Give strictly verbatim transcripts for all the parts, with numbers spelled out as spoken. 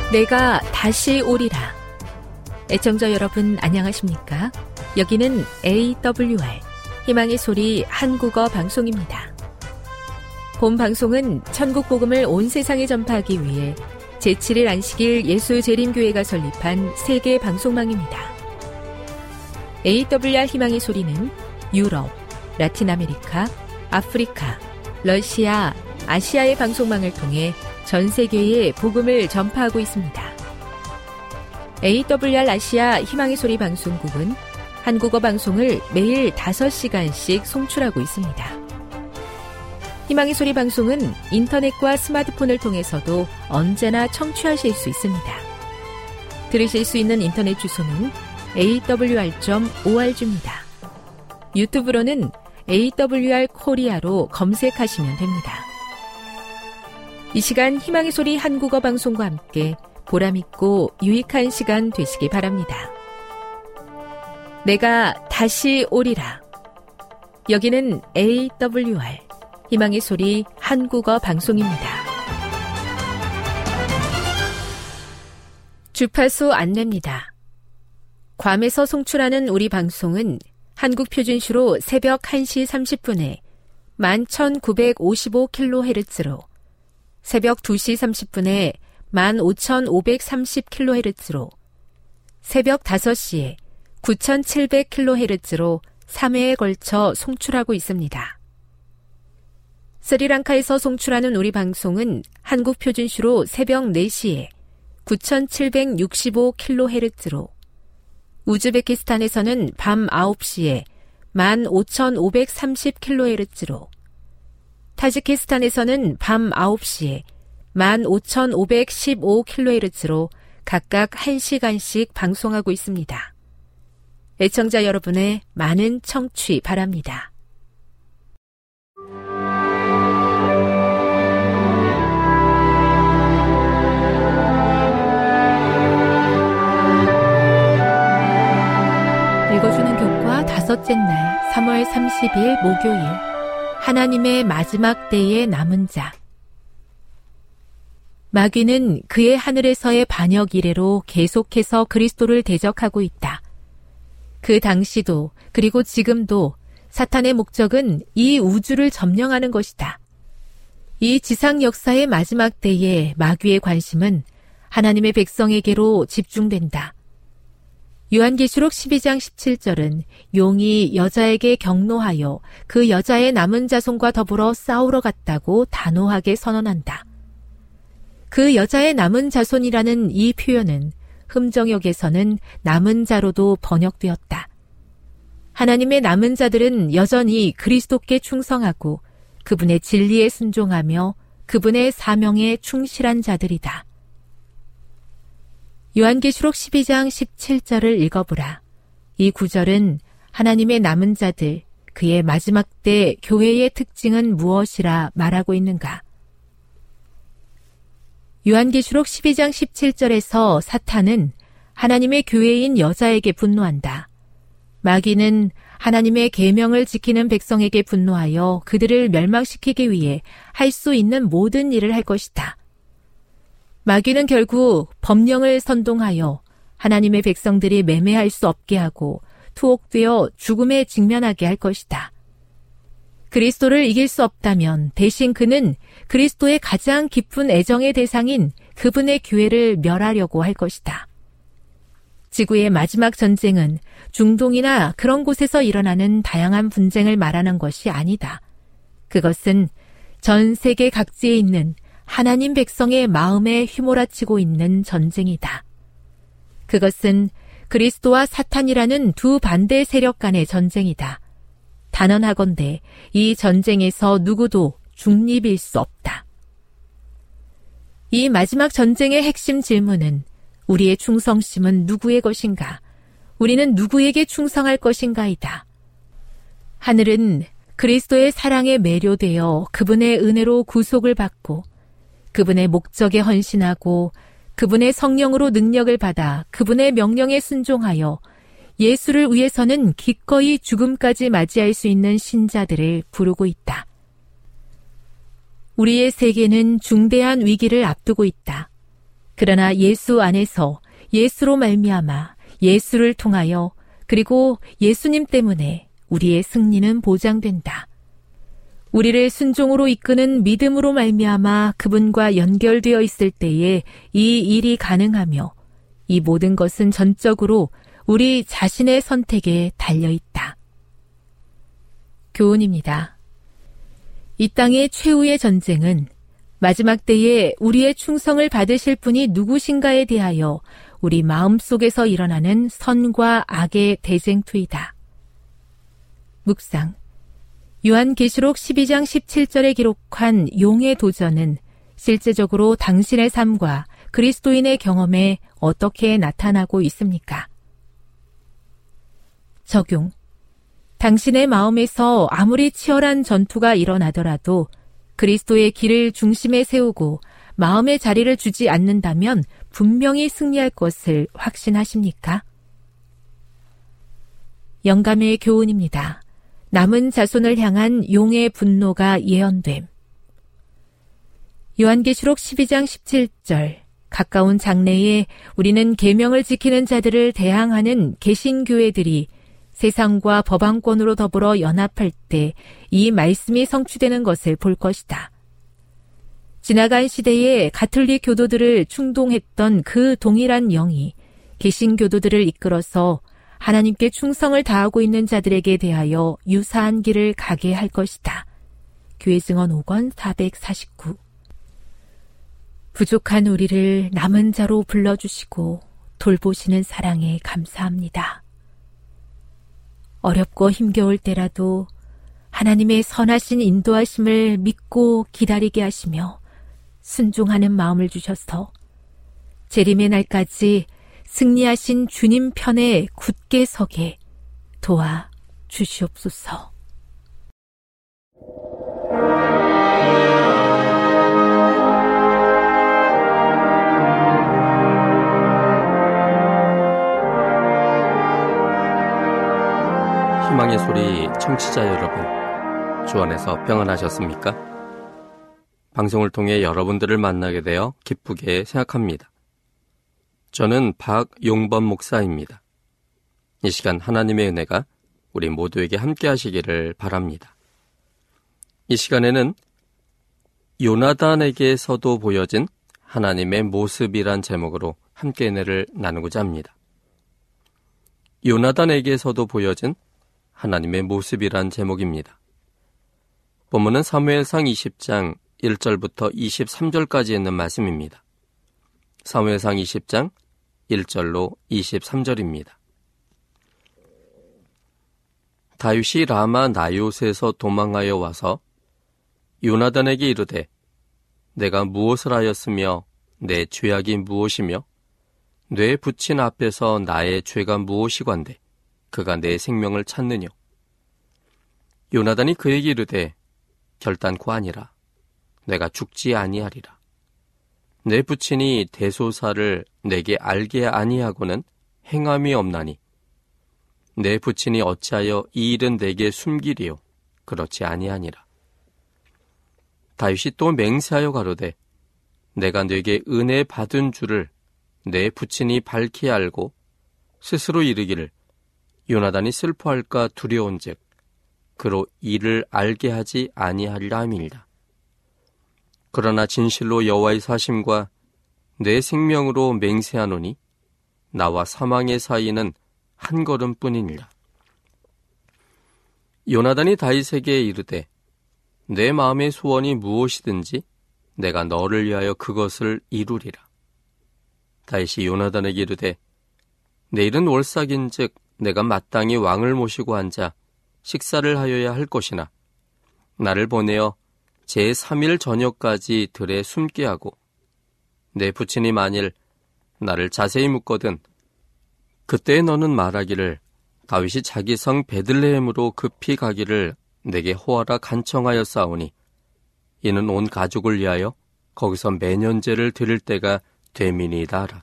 내가 다시 오리라. 애청자 여러분 안녕하십니까? 여기는 에이더블유알 희망의 소리 한국어 방송입니다. 본 방송은 천국 복음을 온 세상에 전파하기 위해 제칠 일 안식일 예수재림교회가 설립한 세계 방송망입니다. 에이더블유알 희망의 소리는 유럽, 라틴 아메리카, 아프리카, 러시아, 아시아의 방송망을 통해 전 세계에 복음을 전파하고 있습니다. 에이더블유알 아시아 희망의 소리 방송국은 한국어 방송을 매일 다섯 시간씩 송출하고 있습니다. 희망의 소리 방송은 인터넷과 스마트폰을 통해서도 언제나 청취하실 수 있습니다. 들으실 수 있는 인터넷 주소는 에이더블유알 점 오알지입니다. 유튜브로는 에이더블유알 코리아로 검색하시면 됩니다. 이 시간 희망의 소리 한국어 방송과 함께 보람있고 유익한 시간 되시기 바랍니다. 내가 다시 오리라. 여기는 에이더블유알 희망의 소리 한국어 방송입니다. 주파수 안내입니다. 괌에서 송출하는 우리 방송은 한국 표준시로 새벽 한 시 삼십 분에 만 천구백오십오 킬로헤르츠로, 새벽 두 시 삼십 분에 만 오천오백삼십 킬로헤르츠로, 새벽 다섯 시에 구천칠백 킬로헤르츠로 삼 회에 걸쳐 송출하고 있습니다. 스리랑카에서 송출하는 우리 방송은 한국 표준시로 새벽 네 시에 구천칠백육십오 킬로헤르츠로, 우즈베키스탄에서는 밤 아홉 시에 만 오천오백삼십 킬로헤르츠로, 타지키스탄에서는 밤 아홉 시에 만 오천오백십오 킬로헤르츠로 각각 한 시간씩 방송하고 있습니다. 애청자 여러분의 많은 청취 바랍니다. 읽어주는 교과 다섯째 날 삼월 삼십일 목요일, 하나님의 마지막 때의 남은 자. 마귀는 그의 하늘에서의 반역 이래로 계속해서 그리스도를 대적하고 있다. 그 당시도 그리고 지금도 사탄의 목적은 이 우주를 점령하는 것이다. 이 지상 역사의 마지막 때에 마귀의 관심은 하나님의 백성에게로 집중된다. 요한계시록 십이 장 십칠 절은 용이 여자에게 경노하여 그 여자의 남은 자손과 더불어 싸우러 갔다고 단호하게 선언한다. 그 여자의 남은 자손이라는 이 표현은 흠정역에서는 남은 자로도 번역되었다. 하나님의 남은 자들은 여전히 그리스도께 충성하고 그분의 진리에 순종하며 그분의 사명에 충실한 자들이다. 요한계시록 십이 장 십칠 절을 읽어보라. 이 구절은 하나님의 남은 자들, 그의 마지막 때 교회의 특징은 무엇이라 말하고 있는가? 요한계시록 십이 장 십칠 절에서 사탄은 하나님의 교회인 여자에게 분노한다. 마귀는 하나님의 계명을 지키는 백성에게 분노하여 그들을 멸망시키기 위해 할 수 있는 모든 일을 할 것이다. 마귀는 결국 법령을 선동하여 하나님의 백성들이 매매할 수 없게 하고 투옥되어 죽음에 직면하게 할 것이다. 그리스도를 이길 수 없다면 대신 그는 그리스도의 가장 깊은 애정의 대상인 그분의 교회를 멸하려고 할 것이다. 지구의 마지막 전쟁은 중동이나 그런 곳에서 일어나는 다양한 분쟁을 말하는 것이 아니다. 그것은 전 세계 각지에 있는 하나님 백성의 마음에 휘몰아치고 있는 전쟁이다. 그것은 그리스도와 사탄이라는 두 반대 세력 간의 전쟁이다. 단언하건대 이 전쟁에서 누구도 중립일 수 없다. 이 마지막 전쟁의 핵심 질문은 우리의 충성심은 누구의 것인가? 우리는 누구에게 충성할 것인가이다. 하늘은 그리스도의 사랑에 매료되어 그분의 은혜로 구속을 받고 그분의 목적에 헌신하고 그분의 성령으로 능력을 받아 그분의 명령에 순종하여 예수를 위해서는 기꺼이 죽음까지 맞이할 수 있는 신자들을 부르고 있다. 우리의 세계는 중대한 위기를 앞두고 있다. 그러나 예수 안에서 예수로 말미암아 예수를 통하여 그리고 예수님 때문에 우리의 승리는 보장된다. 우리를 순종으로 이끄는 믿음으로 말미암아 그분과 연결되어 있을 때에 이 일이 가능하며 이 모든 것은 전적으로 우리 자신의 선택에 달려있다. 교훈입니다. 이 땅의 최후의 전쟁은 마지막 때에 우리의 충성을 받으실 분이 누구신가에 대하여 우리 마음속에서 일어나는 선과 악의 대쟁투이다. 묵상. 요한계시록 십이 장 십칠 절에 기록한 용의 도전은 실제적으로 당신의 삶과 그리스도인의 경험에 어떻게 나타나고 있습니까? 적용. 당신의 마음에서 아무리 치열한 전투가 일어나더라도 그리스도의 길을 중심에 세우고 마음의 자리를 주지 않는다면 분명히 승리할 것을 확신하십니까? 영감의 교훈입니다. 남은 자손을 향한 용의 분노가 예언됨. 요한계시록 십이 장 십칠 절. 가까운 장래에 우리는 계명을 지키는 자들을 대항하는 개신교회들이 세상과 법왕권으로 더불어 연합할 때 이 말씀이 성취되는 것을 볼 것이다. 지나간 시대에 가톨릭 교도들을 충동했던 그 동일한 영이 개신교도들을 이끌어서 하나님께 충성을 다하고 있는 자들에게 대하여 유사한 길을 가게 할 것이다. 교회 증언 오 권 사백사십구. 부족한 우리를 남은 자로 불러주시고 돌보시는 사랑에 감사합니다. 어렵고 힘겨울 때라도 하나님의 선하신 인도하심을 믿고 기다리게 하시며 순종하는 마음을 주셔서 재림의 날까지 승리하신 주님 편에 굳게 서게 도와 주시옵소서. 희망의 소리 청취자 여러분, 주 안에서 평안하셨습니까? 방송을 통해 여러분들을 만나게 되어 기쁘게 생각합니다. 저는 박용범 목사입니다. 이 시간 하나님의 은혜가 우리 모두에게 함께 하시기를 바랍니다. 이 시간에는 요나단에게서도 보여진 하나님의 모습이란 제목으로 함께 은혜를 나누고자 합니다. 요나단에게서도 보여진 하나님의 모습이란 제목입니다. 본문은 사무엘상 이십 장 일 절부터 이십삼 절까지 있는 말씀입니다. 사무엘상 이십 장 일 절로 이십삼 절입니다. 다윗이 라마 나요스에서 도망하여 와서 요나단에게 이르되 내가 무엇을 하였으며 내 죄악이 무엇이며 뇌 붙인 앞에서 나의 죄가 무엇이관데 그가 내 생명을 찾느뇨. 요나단이 그에게 이르되 결단코 아니라 내가 죽지 아니하리라. 내 부친이 대소사를 내게 알게 아니하고는 행함이 없나니 내 부친이 어찌하여 이 일은 내게 숨기리요 그렇지 아니하니라. 다윗이 또 맹세하여 가로되 내가 네게 은혜 받은 줄을 내 부친이 밝히 알고 스스로 이르기를 요나단이 슬퍼할까 두려운즉 그로 이를 알게 하지 아니하리라 함이니라. 그러나 진실로 여호와의 사심과 내 생명으로 맹세하노니 나와 사망의 사이는 한 걸음뿐이니라. 요나단이 다윗에게 이르되 내 마음의 소원이 무엇이든지 내가 너를 위하여 그것을 이루리라. 다윗이 요나단에게 이르되 내일은 월삭인즉 내가 마땅히 왕을 모시고 앉아 식사를 하여야 할 것이나 나를 보내어 제삼 일 저녁까지 들에 숨게 하고 내 부친이 만일 나를 자세히 묻거든 그때 너는 말하기를 다윗이 자기 성 베들레헴으로 급히 가기를 내게 호하라 간청하여 싸우니 이는 온 가족을 위하여 거기서 매년제를 드릴 때가 되미니이다 하라.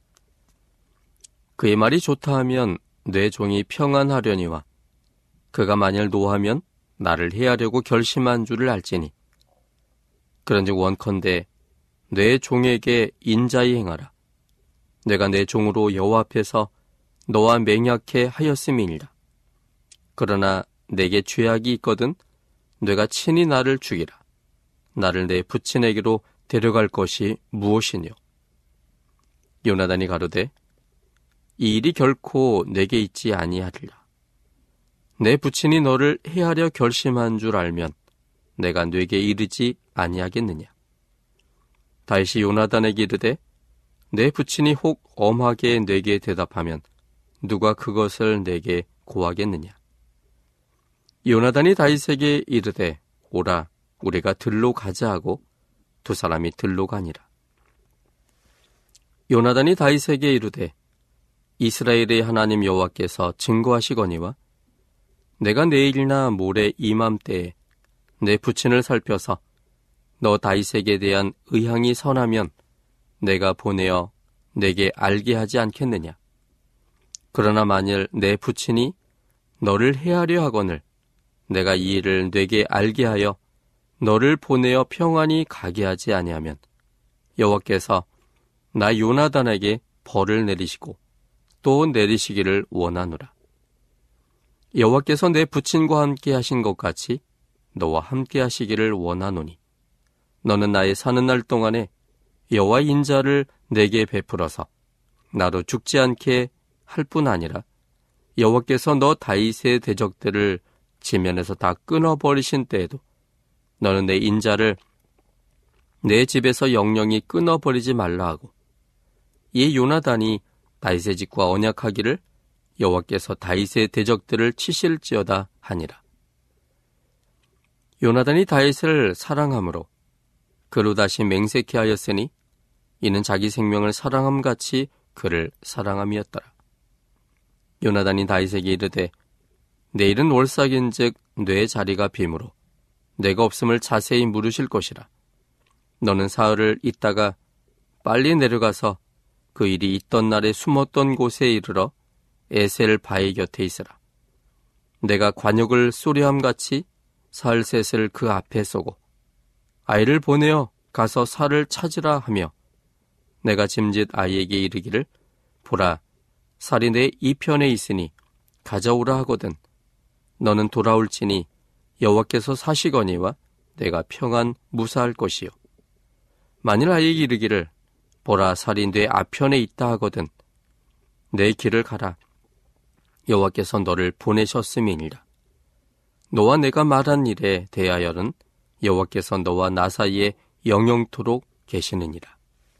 그의 말이 좋다 하면 내 종이 평안하려니와 그가 만일 노하면 나를 해하려고 결심한 줄을 알지니 그런즉 원컨대 내 종에게 인자히 행하라. 내가 내 종으로 여호와 앞에서 너와 맹약해 하였음이니라. 그러나 내게 죄악이 있거든 내가 친히 나를 죽이라. 나를 내 부친에게로 데려갈 것이 무엇이뇨? 요나단이 가로되 이 일이 결코 내게 있지 아니하리라. 내 부친이 너를 해하려 결심한 줄 알면 내가 네게 이르지 아니하겠느냐? 다윗이 요나단에게 이르되 내 부친이 혹 엄하게 네게 대답하면 누가 그것을 내게 고하겠느냐? 요나단이 다윗에게 이르되 오라 우리가 들로 가자 하고 두 사람이 들로 가니라. 요나단이 다윗에게 이르되 이스라엘의 하나님 여호와께서 증거하시거니와 내가 내일이나 모레 이맘때에 내 부친을 살펴서 너 다윗에게 대한 의향이 선하면 내가 보내어 내게 알게 하지 않겠느냐? 그러나 만일 내 부친이 너를 해하려 하거늘 내가 이 일을 네게 알게 하여 너를 보내어 평안히 가게 하지 아니하면 여호와께서 나 요나단에게 벌을 내리시고 또 내리시기를 원하노라. 여호와께서 내 부친과 함께 하신 것 같이 너와 함께 하시기를 원하노니 너는 나의 사는 날 동안에 여호와의 인자를 내게 베풀어서 나로 죽지 않게 할 뿐 아니라 여호와께서 너 다윗의 대적들을 지면에서 다 끊어버리신 때에도 너는 내 인자를 내 집에서 영영히 끊어버리지 말라 하고 이 요나단이 다윗의 집과 언약하기를 여호와께서 다윗의 대적들을 치실지어다 하니라. 요나단이 다윗을 사랑함으로 그로 다시 맹세케 하였으니 이는 자기 생명을 사랑함같이 그를 사랑함이었더라. 요나단이 다윗에게 이르되 내일은 올삭인즉 뇌 자리가 비므로 내가 없음을 자세히 물으실 것이라. 너는 사흘을 있다가 빨리 내려가서 그 일이 있던 날에 숨었던 곳에 이르러 에셀 바위 곁에 있으라. 내가 관역을 쏘려함같이 사흘 셋을 그 앞에 쏘고 아이를 보내어 가서 살을 찾으라 하며 내가 짐짓 아이에게 이르기를 보라 살이 내 이편에 있으니 가져오라 하거든 너는 돌아올지니 여호와께서 사시거니와 내가 평안 무사할 것이요 만일 아이에게 이르기를 보라 살이 내 앞편에 있다 하거든 내 길을 가라 여호와께서 너를 보내셨음이니라. 너와 내가 말한 일에 대하여는 여호와께서 너와 나 사이에 영영토록 계시느니라.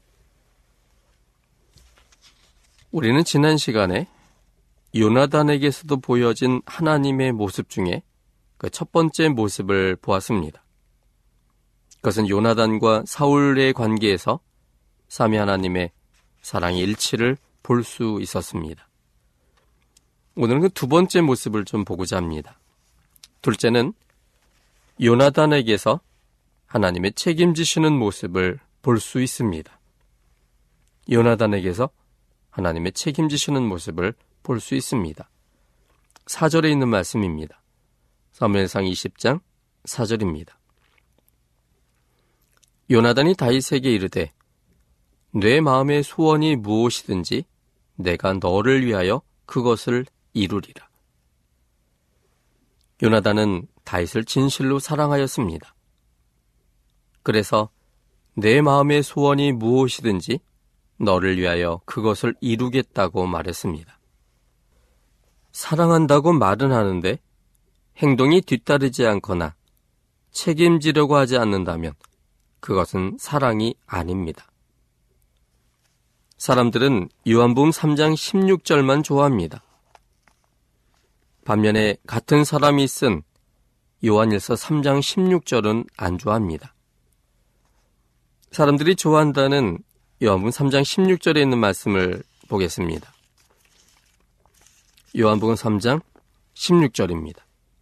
우리는 지난 시간에 요나단에게서도 보여진 하나님의 모습 중에 그 첫 번째 모습을 보았습니다. 그것은 요나단과 사울의 관계에서 삼위 하나님의 사랑의 일치를 볼 수 있었습니다. 오늘은 그 두 번째 모습을 좀 보고자 합니다. 둘째는 요나단에게서 하나님의 책임지시는 모습을 볼 수 있습니다. 요나단에게서 하나님의 책임지시는 모습을 볼 수 있습니다. 사 절에 있는 말씀입니다. 사무엘상 이십 장 사 절입니다. 요나단이 다윗에게 이르되 내 마음의 소원이 무엇이든지 내가 너를 위하여 그것을 이루리라. 요나단은 다윗을 진실로 사랑하였습니다. 그래서 내 마음의 소원이 무엇이든지 너를 위하여 그것을 이루겠다고 말했습니다. 사랑한다고 말은 하는데 행동이 뒤따르지 않거나 책임지려고 하지 않는다면 그것은 사랑이 아닙니다. 사람들은 요한복음 삼 장 십육 절만 좋아합니다. 반면에 같은 사람이 쓴 요한일서 삼 장 십육 절은 안 좋아합니다. 사람들이 좋아한다는 요한복음 삼 장 십육 절에 있는 말씀을 보겠습니다. 요한복음 삼 장 십육 절입니다.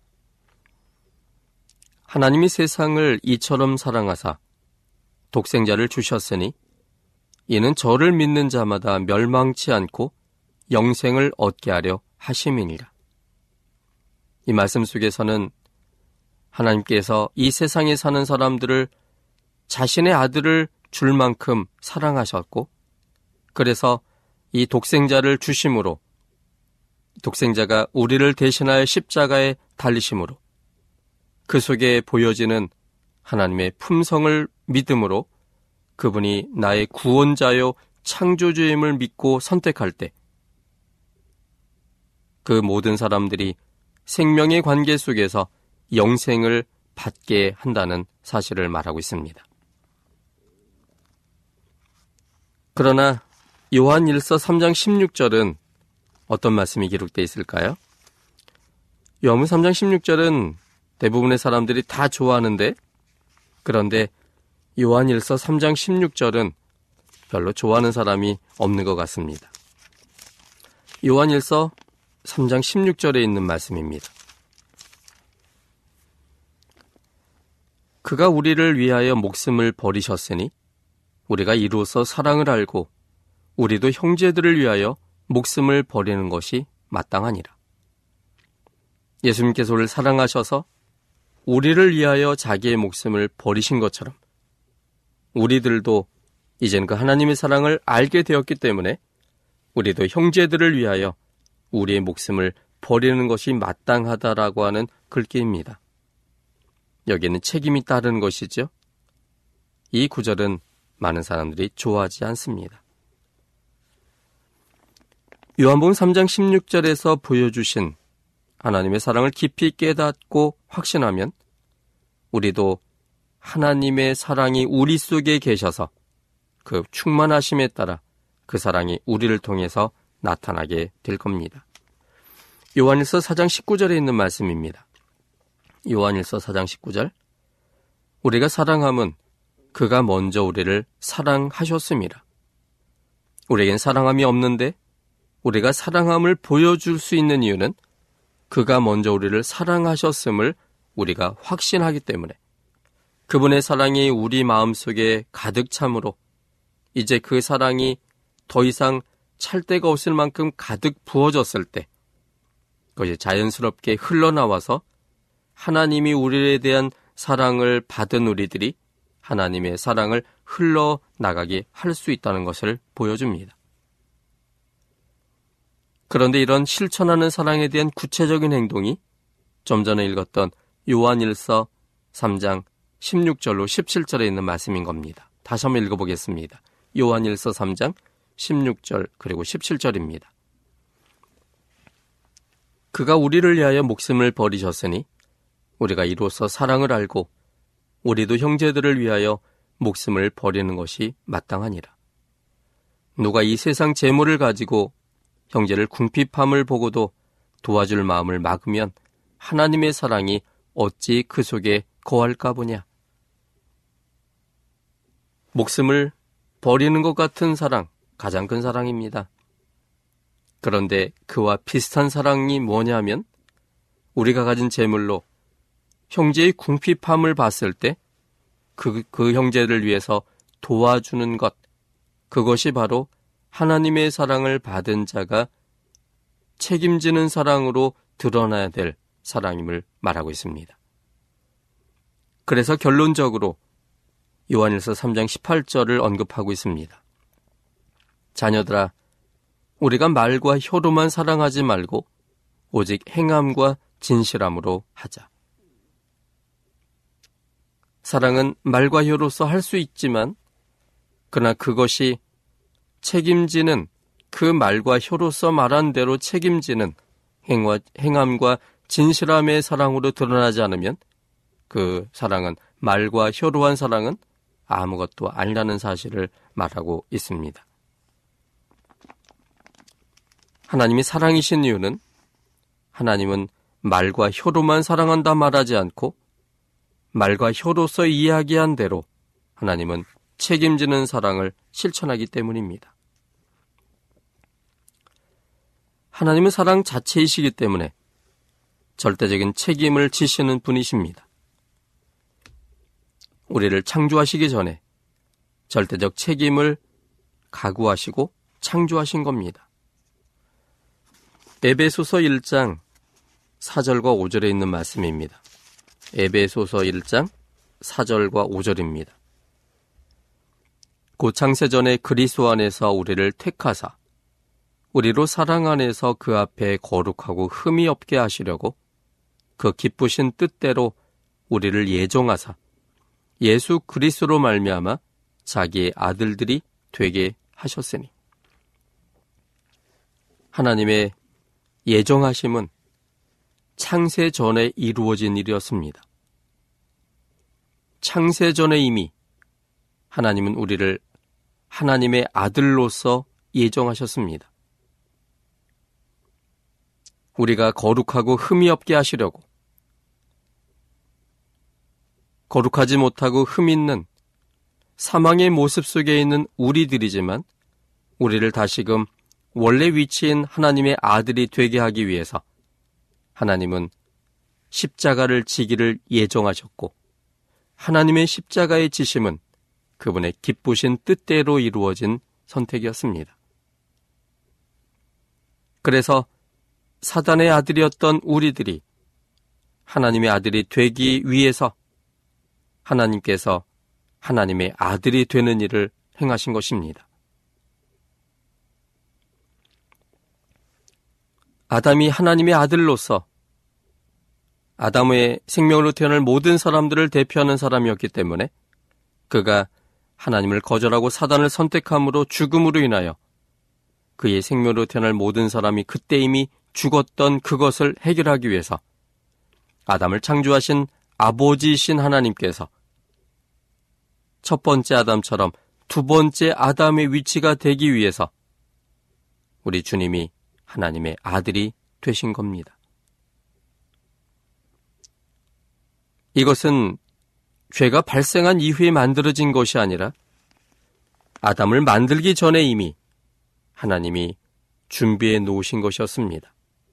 하나님이 세상을 이처럼 사랑하사 독생자를 주셨으니 이는 저를 믿는 자마다 멸망치 않고 영생을 얻게 하려 하심이니라. 이 말씀 속에서는 하나님께서 이 세상에 사는 사람들을 자신의 아들을 줄 만큼 사랑하셨고, 그래서 이 독생자를 주심으로, 독생자가 우리를 대신하여 십자가에 달리심으로, 그 속에 보여지는 하나님의 품성을 믿음으로 그분이 나의 구원자요 창조주임을 믿고 선택할 때, 그 모든 사람들이 생명의 관계 속에서 영생을 받게 한다는 사실을 말하고 있습니다. 그러나 요한일서 삼 장 십육 절은 어떤 말씀이 기록되어 있을까요? 요한복음 삼 장 십육 절은 대부분의 사람들이 다 좋아하는데, 그런데 요한일서 삼 장 십육 절은 별로 좋아하는 사람이 없는 것 같습니다. 요한일서 삼 장 십육 절에 있는 말씀입니다. 그가 우리를 위하여 목숨을 버리셨으니 우리가 이로써 사랑을 알고 우리도 형제들을 위하여 목숨을 버리는 것이 마땅하니라. 예수님께서 우리를 사랑하셔서 우리를 위하여 자기의 목숨을 버리신 것처럼 우리들도 이젠 그 하나님의 사랑을 알게 되었기 때문에 우리도 형제들을 위하여 우리의 목숨을 버리는 것이 마땅하다라고 하는 글귀입니다. 여기에는 책임이 따르는 것이죠. 이 구절은 많은 사람들이 좋아하지 않습니다. 요한복음 삼 장 십육 절에서 보여주신 하나님의 사랑을 깊이 깨닫고 확신하면 우리도 하나님의 사랑이 우리 속에 계셔서 그 충만하심에 따라 그 사랑이 우리를 통해서 나타나게 될 겁니다. 요한일서 사 장 십구 절에 있는 말씀입니다. 요한일서 사 장 십구 절, 우리가 사랑함은 그가 먼저 우리를 사랑하셨음이라. 우리에겐 사랑함이 없는데 우리가 사랑함을 보여줄 수 있는 이유는 그가 먼저 우리를 사랑하셨음을 우리가 확신하기 때문에, 그분의 사랑이 우리 마음속에 가득 참으로 이제 그 사랑이 더 이상 찰 데가 없을 만큼 가득 부어졌을 때 그것이 자연스럽게 흘러나와서 하나님이 우리에 대한 사랑을 받은 우리들이 하나님의 사랑을 흘러나가게 할 수 있다는 것을 보여줍니다. 그런데 이런 실천하는 사랑에 대한 구체적인 행동이 좀 전에 읽었던 요한일서 삼 장 십육 절로 십칠 절에 있는 말씀인 겁니다. 다시 한번 읽어보겠습니다. 요한일서 삼 장 십육 절 그리고 십칠 절입니다. 그가 우리를 위하여 목숨을 버리셨으니 우리가 이로써 사랑을 알고 우리도 형제들을 위하여 목숨을 버리는 것이 마땅하니라. 누가 이 세상 재물을 가지고 형제를 궁핍함을 보고도 도와줄 마음을 막으면 하나님의 사랑이 어찌 그 속에 거할까 보냐. 목숨을 버리는 것 같은 사랑, 가장 큰 사랑입니다. 그런데 그와 비슷한 사랑이 뭐냐면 우리가 가진 재물로 형제의 궁핍함을 봤을 때 그, 그 형제를 위해서 도와주는 것, 그것이 바로 하나님의 사랑을 받은 자가 책임지는 사랑으로 드러나야 될 사랑임을 말하고 있습니다. 그래서 결론적으로 요한일서 삼 장 십팔 절을 언급하고 있습니다. 자녀들아, 우리가 말과 혀로만 사랑하지 말고 오직 행함과 진실함으로 하자. 사랑은 말과 혀로서 할 수 있지만 그러나 그것이 책임지는, 그 말과 혀로서 말한 대로 책임지는 행와, 행함과 진실함의 사랑으로 드러나지 않으면 그 사랑은, 말과 혀로 한 사랑은 아무것도 아니라는 사실을 말하고 있습니다. 하나님이 사랑이신 이유는 하나님은 말과 혀로만 사랑한다 말하지 않고 말과 혀로서 이야기한 대로 하나님은 책임지는 사랑을 실천하기 때문입니다. 하나님은 사랑 자체이시기 때문에 절대적인 책임을 지시는 분이십니다. 우리를 창조하시기 전에 절대적 책임을 각오하시고 창조하신 겁니다. 에베소서 일 장 사 절과 오 절에 있는 말씀입니다. 에베소서 일 장 사 절과 오 절입니다. 곧 창세전에 그리스도 안에서 우리를 택하사 우리로 사랑 안에서 그 앞에 거룩하고 흠이 없게 하시려고 그 기쁘신 뜻대로 우리를 예정하사 예수 그리스도로 말미암아 자기의 아들들이 되게 하셨으니. 하나님의 예정하심은 창세 전에 이루어진 일이었습니다. 창세 전에 이미 하나님은 우리를 하나님의 아들로서 예정하셨습니다. 우리가 거룩하고 흠이 없게 하시려고, 거룩하지 못하고 흠 있는 사망의 모습 속에 있는 우리들이지만 우리를 다시금 원래 위치인 하나님의 아들이 되게 하기 위해서 하나님은 십자가를 지기를 예정하셨고, 하나님의 십자가의 지심은 그분의 기쁘신 뜻대로 이루어진 선택이었습니다. 그래서 사단의 아들이었던 우리들이 하나님의 아들이 되기 위해서 하나님께서 하나님의 아들이 되는 일을 행하신 것입니다. 아담이 하나님의 아들로서 아담의 생명으로 태어날 모든 사람들을 대표하는 사람이었기 때문에 그가 하나님을 거절하고 사단을 선택함으로 죽음으로 인하여 그의 생명으로 태어날 모든 사람이 그때 이미 죽었던 그것을 해결하기 위해서 아담을 창조하신 아버지이신 하나님께서 첫 번째 아담처럼 두 번째 아담의 위치가 되기 위해서 우리 주님이 하나님의 아들이 되신 겁니다. 이것은 죄가 발생한 이후에 만들어진 것이 아니라 아담을 만들기 전에 이미 하나님이 준비해 놓으신 것이었습니다.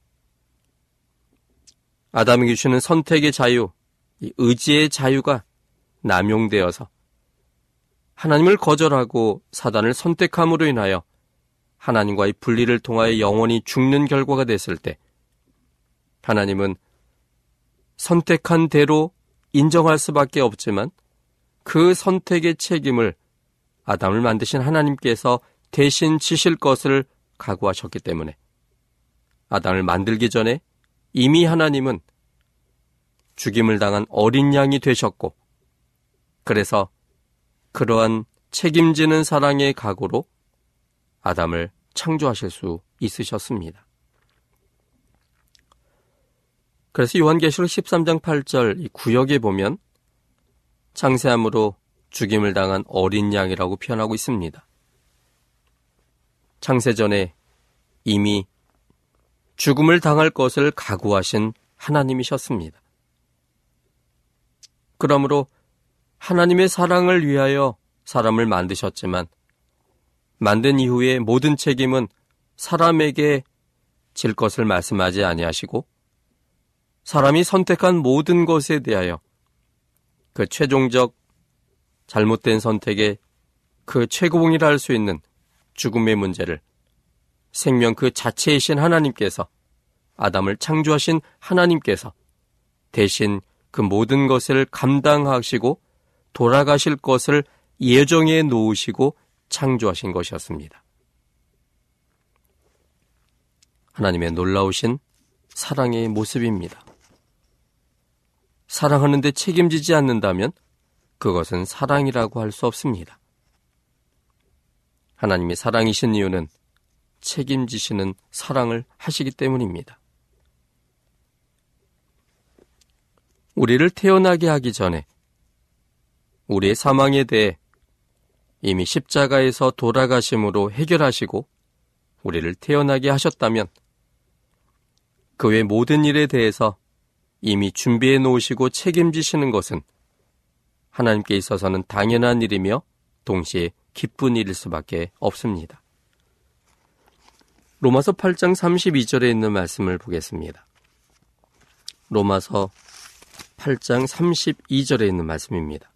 아담에게 주는 선택의 자유, 이 의지의 자유가 남용되어서 하나님을 거절하고 사단을 선택함으로 인하여 하나님과의 분리를 통하여 영원히 죽는 결과가 됐을 때 하나님은 선택한 대로 인정할 수밖에 없지만 그 선택의 책임을 아담을 만드신 하나님께서 대신 지실 것을 각오하셨기 때문에 아담을 만들기 전에 이미 하나님은 죽임을 당한 어린 양이 되셨고, 그래서 그러한 책임지는 사랑의 각오로 아담을 창조하실 수 있으셨습니다. 그래서 요한계시록 십삼 장 팔 절 이 구역에 보면 창세함으로 죽임을 당한 어린 양이라고 표현하고 있습니다. 창세 전에 이미 죽음을 당할 것을 각오하신 하나님이셨습니다. 그러므로 하나님의 사랑을 위하여 사람을 만드셨지만 만든 이후에 모든 책임은 사람에게 질 것을 말씀하지 아니하시고 사람이 선택한 모든 것에 대하여 그 최종적 잘못된 선택의 그 최고봉이라 할 수 있는 죽음의 문제를 생명 그 자체이신 하나님께서, 아담을 창조하신 하나님께서 대신 그 모든 것을 감당하시고 돌아가실 것을 예정해 놓으시고 창조하신 것이었습니다. 하나님의 놀라우신 사랑의 모습입니다. 사랑하는데 책임지지 않는다면 그것은 사랑이라고 할 수 없습니다. 하나님의 사랑이신 이유는 책임지시는 사랑을 하시기 때문입니다. 우리를 태어나게 하기 전에 우리의 사망에 대해 이미 십자가에서 돌아가심으로 해결하시고 우리를 태어나게 하셨다면 그 외 모든 일에 대해서 이미 준비해 놓으시고 책임지시는 것은 하나님께 있어서는 당연한 일이며 동시에 기쁜 일일 수밖에 없습니다. 로마서 팔 장 삼십이 절에 있는 말씀을 보겠습니다. 로마서 팔 장 삼십이 절에 있는 말씀입니다.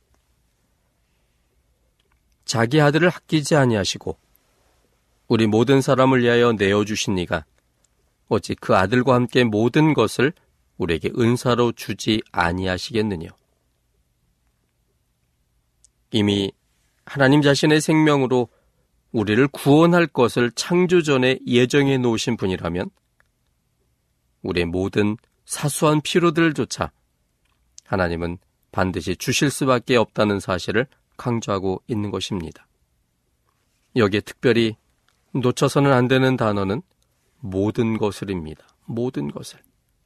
자기 아들을 아끼지 아니하시고 우리 모든 사람을 위하여 내어주신 이가 어찌 그 아들과 함께 모든 것을 우리에게 은사로 주지 아니하시겠느냐. 이미 하나님 자신의 생명으로 우리를 구원할 것을 창조전에 예정해 놓으신 분이라면 우리의 모든 사소한 필요들조차 하나님은 반드시 주실 수밖에 없다는 사실을 강조하고 있는 것입니다. 여기에 특별히 놓쳐서는 안 되는 단어는 모든 것을입니다. 모든 것을.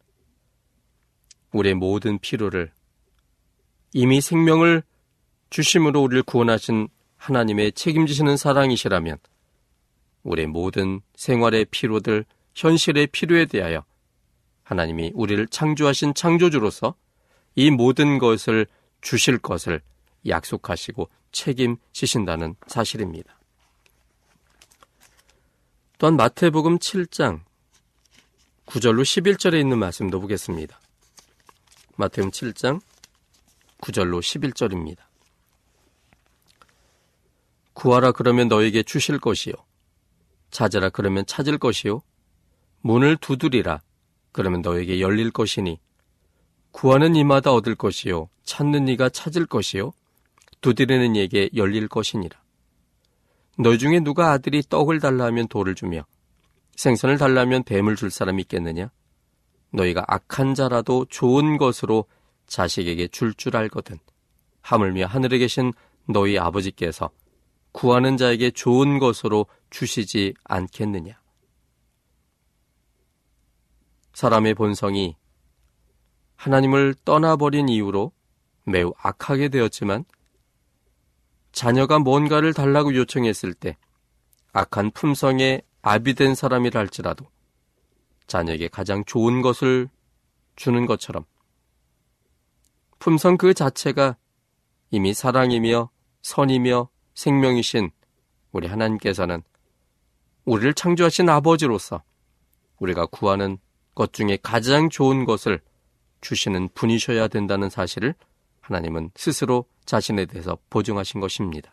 우리의 모든 필요를 이미 생명을 주심으로 우리를 구원하신 하나님의 책임지시는 사랑이시라면 우리의 모든 생활의 필요들, 현실의 필요에 대하여 하나님이 우리를 창조하신 창조주로서 이 모든 것을 주실 것을 약속하시고 책임지신다는 사실입니다. 또한 마태복음 칠 장 구 절로 십일 절에 있는 말씀도 보겠습니다. 마태복음 칠 장 구 절로 십일 절입니다. 구하라 그러면 너에게 주실 것이요 찾으라 그러면 찾을 것이요 문을 두드리라 그러면 너에게 열릴 것이니 구하는 이마다 얻을 것이요 찾는 이가 찾을 것이요 두드리는 이에게 열릴 것이니라. 너희 중에 누가 아들이 떡을 달라 하면 돌을 주며 생선을 달라 하면 뱀을 줄 사람이 있겠느냐? 너희가 악한 자라도 좋은 것으로 자식에게 줄 줄 알거든 하물며 하늘에 계신 너희 아버지께서 구하는 자에게 좋은 것으로 주시지 않겠느냐? 사람의 본성이 하나님을 떠나버린 이후로 매우 악하게 되었지만 자녀가 뭔가를 달라고 요청했을 때 악한 품성에 아비된 사람이라 할지라도 자녀에게 가장 좋은 것을 주는 것처럼 품성 그 자체가 이미 사랑이며 선이며 생명이신 우리 하나님께서는 우리를 창조하신 아버지로서 우리가 구하는 것 중에 가장 좋은 것을 주시는 분이셔야 된다는 사실을 하나님은 스스로 자신에 대해서 보증하신 것입니다.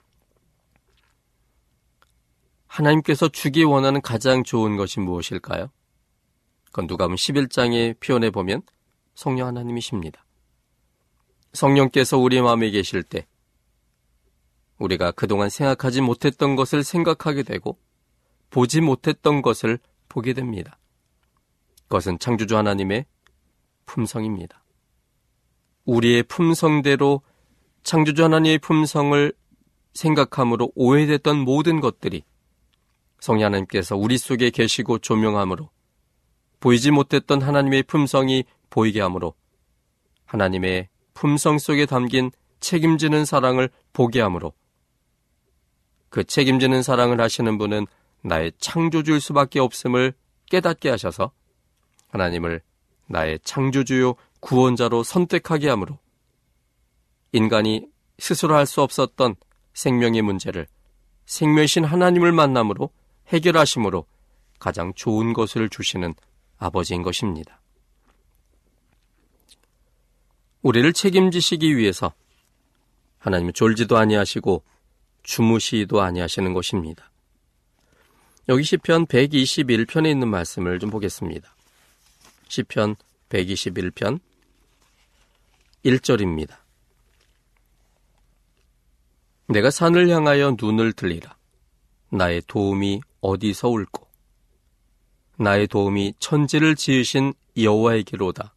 하나님께서 주기 원하는 가장 좋은 것이 무엇일까요? 그건 누가복음 십일 장의 표현에 보면 성령 하나님이십니다. 성령께서 우리 마음에 계실 때 우리가 그동안 생각하지 못했던 것을 생각하게 되고 보지 못했던 것을 보게 됩니다. 그것은 창조주 하나님의 품성입니다. 우리의 품성대로 창조주 하나님의 품성을 생각함으로 오해됐던 모든 것들이 성령 하나님께서 우리 속에 계시고 조명함으로 보이지 못했던 하나님의 품성이 보이게 함으로 하나님의 품성 속에 담긴 책임지는 사랑을 보게 함으로 그 책임지는 사랑을 하시는 분은 나의 창조주일 수밖에 없음을 깨닫게 하셔서 하나님을 나의 창조주요 구원자로 선택하게 함으로 인간이 스스로 할 수 없었던 생명의 문제를 생명이신 하나님을 만남으로 해결하심으로 가장 좋은 것을 주시는 아버지인 것입니다. 우리를 책임지시기 위해서 하나님은 졸지도 아니하시고 주무시도 아니하시는 것입니다. 여기 시편 백이십일 편에 있는 말씀을 좀 보겠습니다. 시편 백이십일 편 일 절입니다. 내가 산을 향하여 눈을 들리라. 나의 도움이 어디서 올꼬? 나의 도움이 천지를 지으신 여호와에게로다.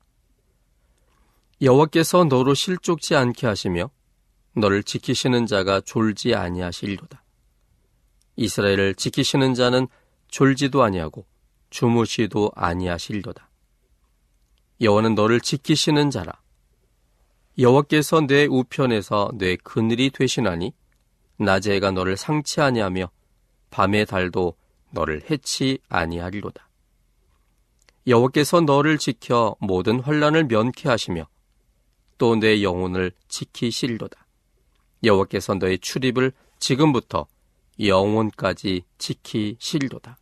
여호와께서 너로 실족지 않게 하시며 너를 지키시는 자가 졸지 아니하실도다. 이스라엘을 지키시는 자는 졸지도 아니하고 주무시도 아니하실도다. 여호와는 너를 지키시는 자라. 여호와께서 내 우편에서 내 그늘이 되시나니 낮의 해가 너를 상치 아니하며 밤의 달도 너를 해치 아니하리로다. 여호와께서 너를 지켜 모든 환난을 면케 하시며 또 내 영혼을 지키실도다. 여호와께서 너의 출입을 지금부터 영혼까지 지키실도다.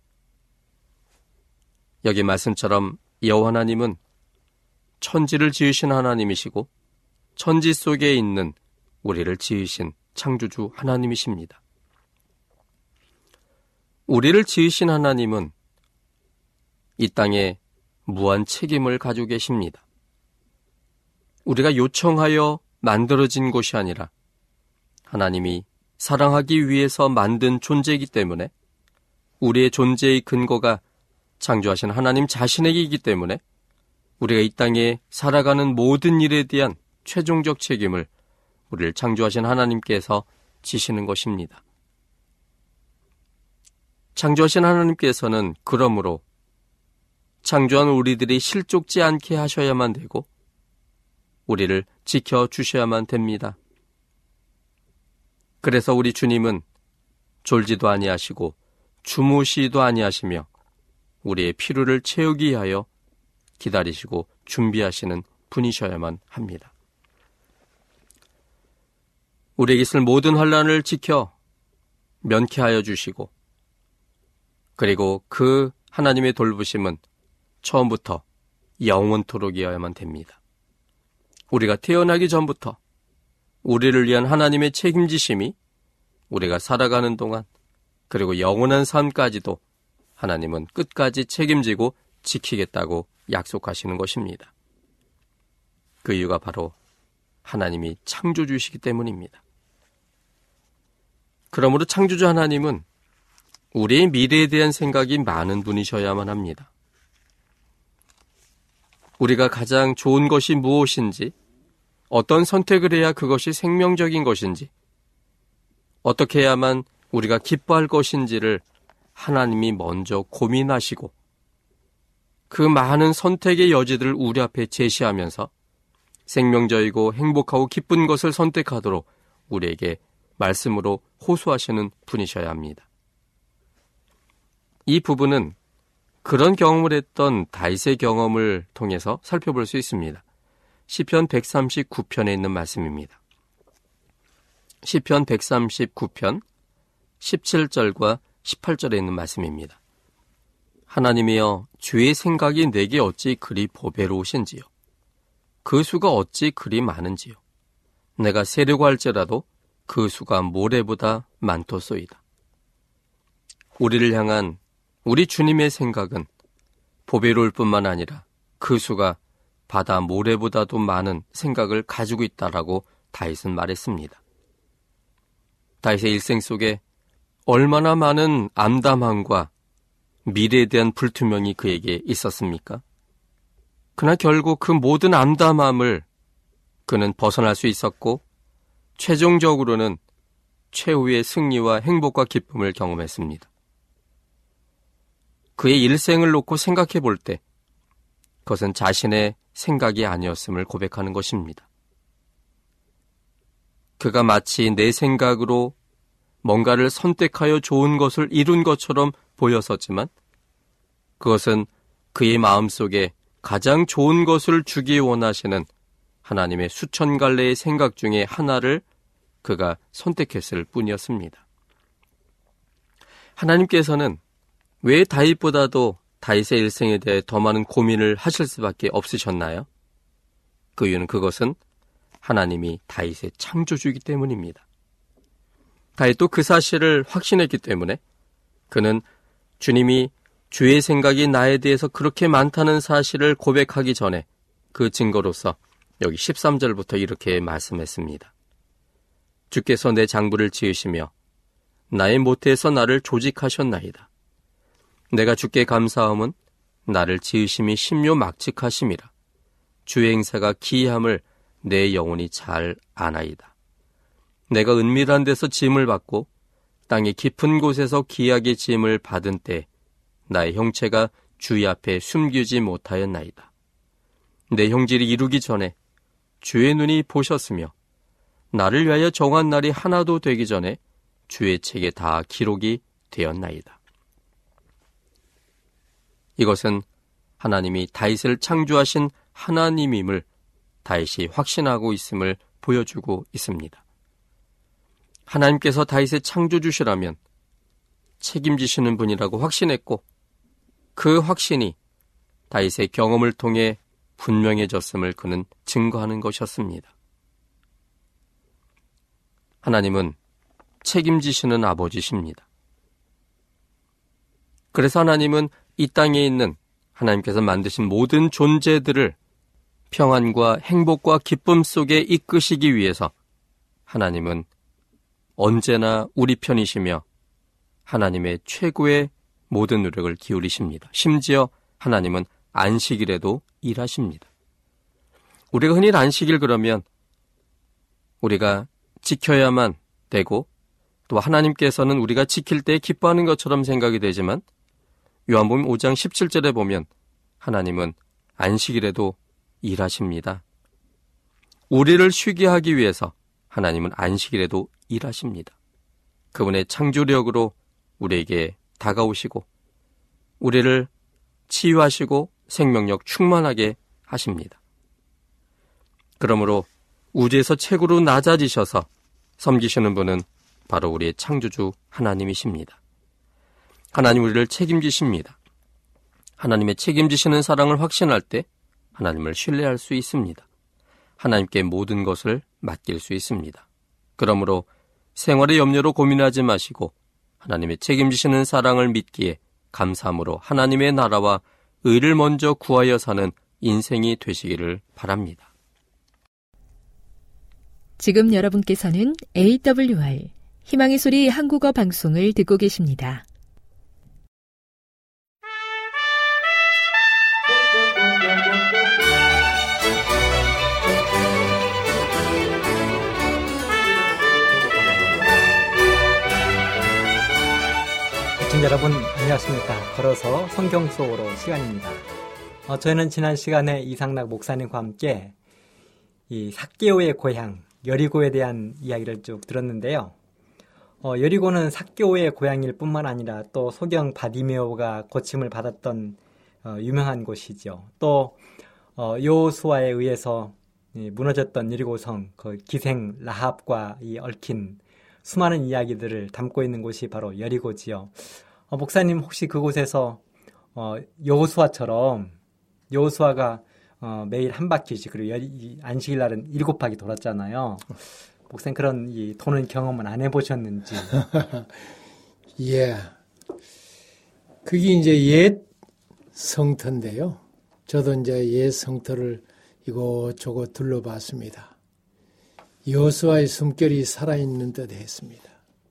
여기 말씀처럼 여호와 하나님은 천지를 지으신 하나님이시고 천지 속에 있는 우리를 지으신 창조주 하나님이십니다. 우리를 지으신 하나님은 이 땅에 무한 책임을 가지고 계십니다. 우리가 요청하여 만들어진 곳이 아니라 하나님이 사랑하기 위해서 만든 존재이기 때문에 우리의 존재의 근거가 창조하신 하나님 자신에게이기 때문에 우리가 이 땅에 살아가는 모든 일에 대한 최종적 책임을 우리를 창조하신 하나님께서 지시는 것입니다. 창조하신 하나님께서는 그러므로 창조한 우리들이 실족지 않게 하셔야만 되고 우리를 지켜주셔야만 됩니다. 그래서 우리 주님은 졸지도 아니하시고 주무시도 아니하시며 우리의 필요를 채우기 위하여 기다리시고 준비하시는 분이셔야만 합니다. 우리에게 있을 모든 환난을 지켜 면케하여 주시고 그리고 그 하나님의 돌보심은 처음부터 영원토록이어야만 됩니다. 우리가 태어나기 전부터 우리를 위한 하나님의 책임지심이 우리가 살아가는 동안 그리고 영원한 삶까지도 하나님은 끝까지 책임지고 지키겠다고 약속하시는 것입니다. 그 이유가 바로 하나님이 창조주이시기 때문입니다. 그러므로 창조주 하나님은 우리의 미래에 대한 생각이 많은 분이셔야만 합니다. 우리가 가장 좋은 것이 무엇인지, 어떤 선택을 해야 그것이 생명적인 것인지, 어떻게 해야만 우리가 기뻐할 것인지를 하나님이 먼저 고민하시고 그 많은 선택의 여지들을 우리 앞에 제시하면서 생명적이고 행복하고 기쁜 것을 선택하도록 우리에게 말씀으로 호소하시는 분이셔야 합니다. 이 부분은 그런 경험을 했던 다윗의 경험을 통해서 살펴볼 수 있습니다. 시편 백삼십구 편에 있는 말씀입니다. 시편 백삼십구 편 십칠 절과 십팔 절에 있는 말씀입니다. 하나님이여, 주의 생각이 내게 어찌 그리 보배로우신지요. 그 수가 어찌 그리 많은지요. 내가 세려고 할지라도 그 수가 모래보다 많도소이다. 우리를 향한 우리 주님의 생각은 보배로울 뿐만 아니라 그 수가 바다 모래보다도 많은 생각을 가지고 있다라고 다윗은 말했습니다. 다윗의 일생 속에 얼마나 많은 암담함과 미래에 대한 불투명이 그에게 있었습니까? 그러나 결국 그 모든 암담함을 그는 벗어날 수 있었고 최종적으로는 최후의 승리와 행복과 기쁨을 경험했습니다. 그의 일생을 놓고 생각해 볼 때 그것은 자신의 생각이 아니었음을 고백하는 것입니다. 그가 마치 내 생각으로 뭔가를 선택하여 좋은 것을 이룬 것처럼 보였었지만 그것은 그의 마음속에 가장 좋은 것을 주기 원하시는 하나님의 수천 갈래의 생각 중에 하나를 그가 선택했을 뿐이었습니다. 하나님께서는 왜 다윗보다도 다윗의 일생에 대해 더 많은 고민을 하실 수밖에 없으셨나요? 그 이유는 그것은 하나님이 다윗의 창조주이기 때문입니다. 다윗도 그 사실을 확신했기 때문에 그는 주님이 주의 생각이 나에 대해서 그렇게 많다는 사실을 고백하기 전에 그 증거로서 여기 십삼 절부터 이렇게 말씀했습니다. 주께서 내 장부를 지으시며 나의 모태에서 나를 조직하셨나이다. 내가 주께 감사함은 나를 지으심이 심요 막직하심이라. 주의 행사가 기이함을 내 영혼이 잘 아나이다. 내가 은밀한 데서 짐을 받고 땅의 깊은 곳에서 기이하게 짐을 받은 때 나의 형체가 주의 앞에 숨기지 못하였나이다. 내 형질이 이루기 전에 주의 눈이 보셨으며 나를 위하여 정한 날이 하나도 되기 전에 주의 책에 다 기록이 되었나이다. 이것은 하나님이 다윗을 창조하신 하나님임을 다윗이 확신하고 있음을 보여주고 있습니다. 하나님께서 다윗의 창조주시라면 책임지시는 분이라고 확신했고 그 확신이 다윗의 경험을 통해 분명해졌음을 그는 증거하는 것이었습니다. 하나님은 책임지시는 아버지십니다. 그래서 하나님은 이 땅에 있는 하나님께서 만드신 모든 존재들을 평안과 행복과 기쁨 속에 이끄시기 위해서 하나님은 언제나 우리 편이시며 하나님의 최고의 모든 노력을 기울이십니다. 심지어 하나님은 안식일에도 일하십니다. 우리가 흔히 안식일 그러면 우리가 지켜야만 되고 또 하나님께서는 우리가 지킬 때 기뻐하는 것처럼 생각이 되지만 요한복음 오 장 십칠 절에 보면 하나님은 안식일에도 일하십니다. 우리를 쉬게 하기 위해서 하나님은 안식일에도 일하십니다. 그분의 창조력으로 우리에게 다가오시고 우리를 치유하시고 생명력 충만하게 하십니다. 그러므로 우주에서 최고로 낮아지셔서 섬기시는 분은 바로 우리의 창조주 하나님이십니다. 하나님 우리를 책임지십니다. 하나님의 책임지시는 사랑을 확신할 때 하나님을 신뢰할 수 있습니다. 하나님께 모든 것을 맡길 수 있습니다. 그러므로 생활의 염려로 고민하지 마시고 하나님의 책임지시는 사랑을 믿기에 감사함으로 하나님의 나라와 의를 먼저 구하여 사는 인생이 되시기를 바랍니다. 지금 여러분께서는 에이더블유알 희망의 소리 한국어 방송을 듣고 계십니다. 시청자 여러분 안녕하십니까. 걸어서 성경 속으로 시간입니다. 어, 저희는 지난 시간에 이상락 목사님과 함께 이 삭개오의 고향 여리고에 대한 이야기를 쭉 들었는데요. 어, 여리고는 삭개오의 고향일 뿐만 아니라 또 소경 바디메오가 고침을 받았던 어, 유명한 곳이죠. 또 어, 여호수아에 의해서 이, 무너졌던 여리고성 그 기생 라합과 이 얽힌 수많은 이야기들을 담고 있는 곳이 바로 여리고지요. 어, 목사님 혹시 그곳에서 어, 여호수아처럼 여호수아가 어, 매일 한 바퀴씩 그리고 여, 안식일 날은 일곱 바퀴 돌았잖아요. 목사님 그런 이 도는 경험은 안 해보셨는지. 예, 그게 이제 옛 성터인데요. 저도 이제 옛 성터를 이곳저곳 둘러봤습니다. 여호수아의 숨결이 살아있는 듯 했습니다.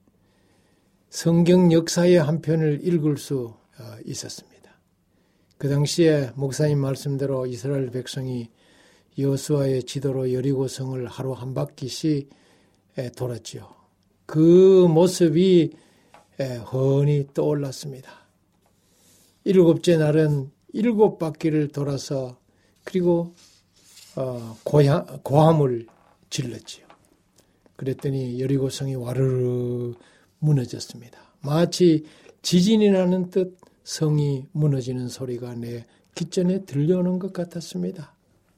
성경 역사의 한 편을 읽을 수 있었습니다. 그 당시에 목사님 말씀대로 이스라엘 백성이 여호수아의 지도로 여리고성을 하루 한 바퀴씩 돌았지요. 그 모습이 훤히 떠올랐습니다. 일곱째 날은 일곱 바퀴를 돌아서 그리고 고향, 고함을 질렀지요. 그랬더니 여리고성이 와르르 무너졌습니다. 마치 지진이 나는 듯 성이 무너지는 소리가 내 귓전에 들려오는 것 같았습니다.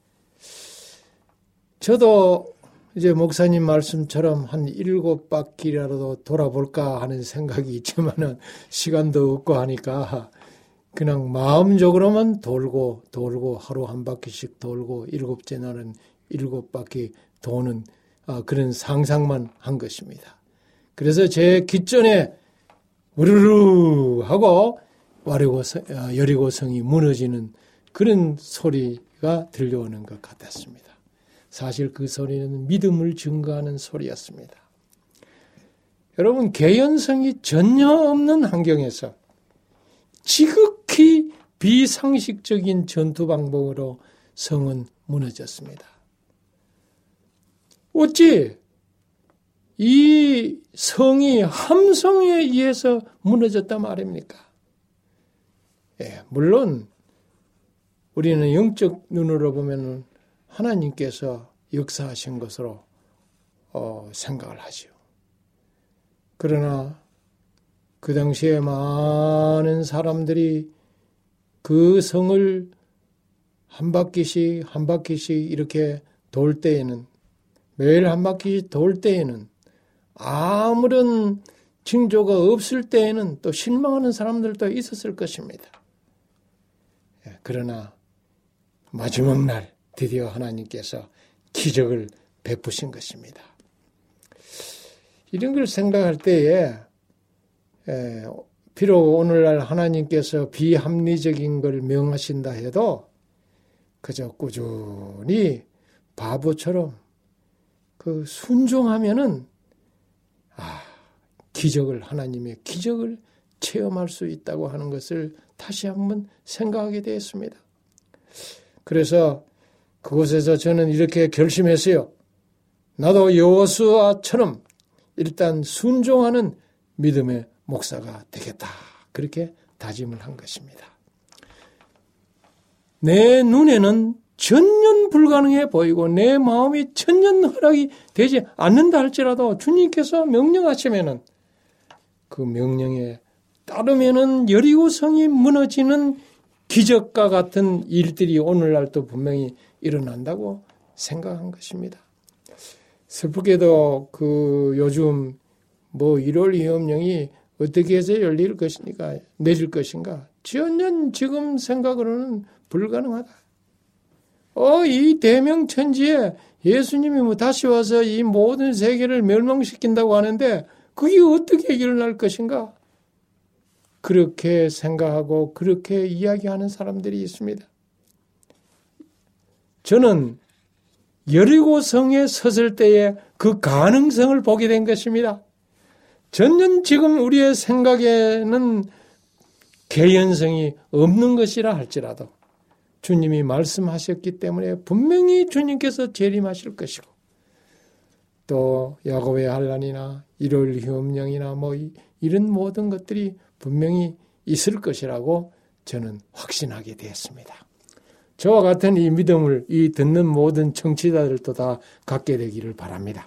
저도 이제 목사님 말씀처럼 한 일곱 바퀴라도 돌아볼까 하는 생각이 있지만은 시간도 없고 하니까 그냥 마음적으로만 돌고 돌고 하루 한 바퀴씩 돌고 일곱째 날은 일곱 바퀴 도는 그런 상상만 한 것입니다. 그래서 제 귓전에 우르르 하고 여리고성이 무너지는 그런 소리가 들려오는 것 같았습니다. 사실 그 소리는 믿음을 증거하는 소리였습니다. 여러분, 개연성이 전혀 없는 환경에서 지극히 비상식적인 전투 방법으로 성은 무너졌습니다. 어찌 이 성이 함성에 의해서 무너졌단 말입니까? 예, 물론 우리는 영적 눈으로 보면 하나님께서 역사하신 것으로 어, 생각을 하죠. 그러나 그 당시에 많은 사람들이 그 성을 한 바퀴씩 한 바퀴씩 이렇게 돌 때에는 매일 한 바퀴씩 돌 때에는 아무런 징조가 없을 때에는 또 실망하는 사람들도 있었을 것입니다. 그러나 마지막 날 드디어 하나님께서 기적을 베푸신 것입니다. 이런 걸 생각할 때에 비록 오늘날 하나님께서 비합리적인 걸 명하신다 해도 그저 꾸준히 바보처럼 그 순종하면은 아, 기적을, 하나님의 기적을 체험할 수 있다고 하는 것을 다시 한번 생각하게 되었습니다. 그래서 그곳에서 저는 이렇게 결심했어요. 나도 여호수아처럼 일단 순종하는 믿음의 목사가 되겠다. 그렇게 다짐을 한 것입니다. 내 눈에는 전혀 불가능해 보이고 내 마음이 전혀 허락이 되지 않는다 할지라도 주님께서 명령하시면은 그 명령에 따르면은 여리고성이 무너지는 기적과 같은 일들이 오늘날도 분명히 일어난다고 생각한 것입니다. 슬프게도 그 요즘 뭐 일월 이음령이 어떻게 해서 열릴 것인가, 내릴 것인가, 전혀 지금 생각으로는 불가능하다. 어, 이 대명천지에 예수님이 뭐 다시 와서 이 모든 세계를 멸망시킨다고 하는데 그게 어떻게 일어날 것인가? 그렇게 생각하고 그렇게 이야기하는 사람들이 있습니다. 저는 여리고성에 섰을 때에 그 가능성을 보게 된 것입니다. 전혀 지금 우리의 생각에는 개연성이 없는 것이라 할지라도 주님이 말씀하셨기 때문에 분명히 주님께서 재림하실 것이고 또 야곱의 환난이나 일월 hyom령이나 뭐 이런 모든 것들이 분명히 있을 것이라고 저는 확신하게 되었습니다. 저와 같은 이 믿음을 이 듣는 모든 청취자들도 다 갖게 되기를 바랍니다.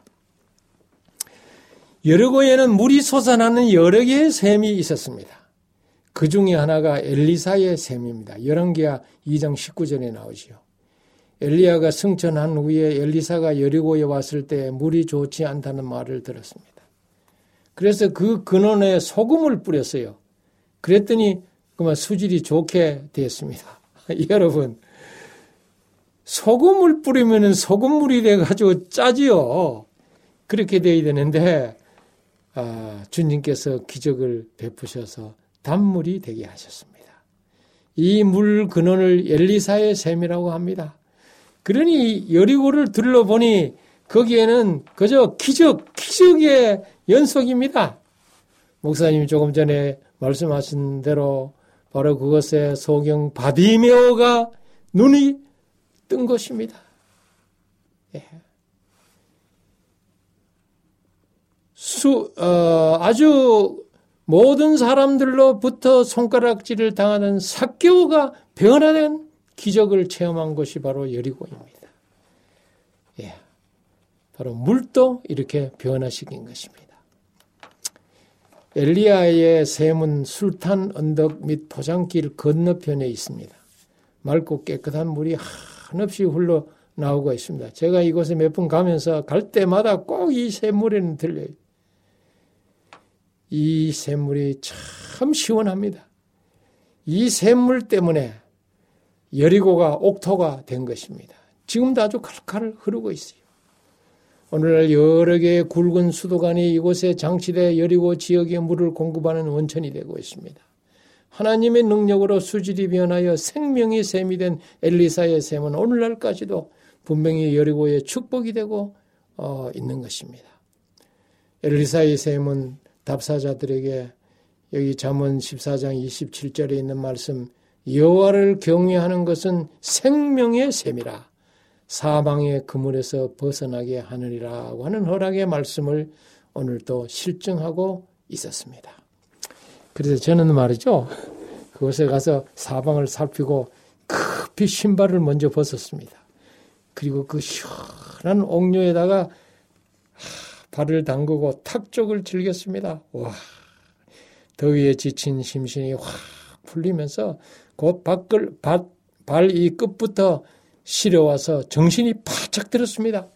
여리고에는 물이 솟아나는 여러 개의 샘이 있었습니다. 그 중에 하나가 엘리사의 샘입니다. 열왕기하 이 장 십구 절에 나오지요. 엘리야가 승천한 후에 엘리사가 여리고에 왔을 때 물이 좋지 않다는 말을 들었습니다. 그래서 그 근원에 소금을 뿌렸어요. 그랬더니 그만 수질이 좋게 되었습니다. 여러분, 소금을 뿌리면 소금물이 돼가지고 짜지요. 그렇게 돼야 되는데 아, 주님께서 기적을 베푸셔서 단물이 되게 하셨습니다. 이 물 근원을 엘리사의 샘이라고 합니다. 그러니 여리고를 둘러보니 거기에는 그저 기적, 기적의 연속입니다. 목사님이 조금 전에 말씀하신 대로 바로 그것에 소경 바디메오가 눈이 뜬 것입니다. 예. 수, 어, 아주 모든 사람들로부터 손가락질을 당하는 삭개오가 변화된 기적을 체험한 것이 바로 여리고입니다. 예. 바로 물도 이렇게 변화시킨 것입니다. 엘리야의 샘은 술탄 언덕 및 포장길 건너편에 있습니다. 맑고 깨끗한 물이 한없이 흘러나오고 있습니다. 제가 이곳에 몇 번 가면서 갈 때마다 꼭 이 샘물에는 들려요. 이 샘물이 참 시원합니다. 이 샘물 때문에 여리고가 옥토가 된 것입니다. 지금도 아주 칼칼 흐르고 있어요. 오늘날 여러 개의 굵은 수도관이 이곳에 장치돼 여리고 지역에 물을 공급하는 원천이 되고 있습니다. 하나님의 능력으로 수질이 변하여 생명의 샘이 된 엘리사의 샘은 오늘날까지도 분명히 여리고의 축복이 되고 어, 있는 것입니다. 엘리사의 샘은 답사자들에게 여기 잠언 십사 장 이십칠 절에 있는 말씀 여호와를 경외하는 것은 생명의 샘이라 사망의 그물에서 벗어나게 하느니라고 하는 허락의 말씀을 오늘도 실증하고 있었습니다. 그래서 저는 말이죠. 그곳에 가서 사방을 살피고 급히 신발을 먼저 벗었습니다. 그리고 그 시원한 옥류에다가 발을 담그고 탁 쪽을 즐겼습니다. 와, 더위에 지친 심신이 확 풀리면서 곧 밖을, 발 이 끝부터 시려와서 정신이 바짝 들었습니다.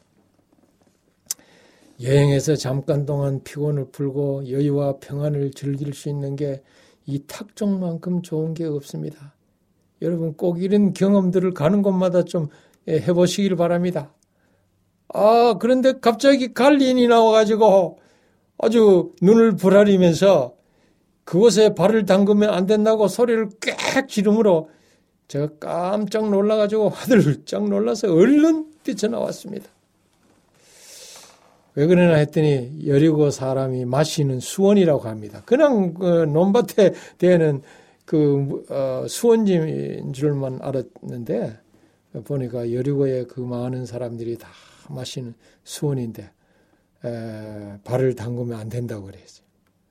여행에서 잠깐 동안 피곤을 풀고 여유와 평안을 즐길 수 있는 게 이 탁종만큼 좋은 게 없습니다. 여러분 꼭 이런 경험들을 가는 곳마다 좀 해보시길 바랍니다. 아, 그런데 갑자기 갈린이 나와가지고 아주 눈을 부라리면서 그곳에 발을 담그면 안 된다고 소리를 꽥 지르므로 제가 깜짝 놀라가지고 화들짝 놀라서 얼른 뛰쳐나왔습니다. 왜 그러나 했더니 여리고 사람이 마시는 수원이라고 합니다. 그냥 그 논밭에 대는 그 어, 수원지인 줄만 알았는데 보니까 여리고에 그 많은 사람들이 다 마시는 수원인데 에, 발을 담그면 안 된다고 그랬어요.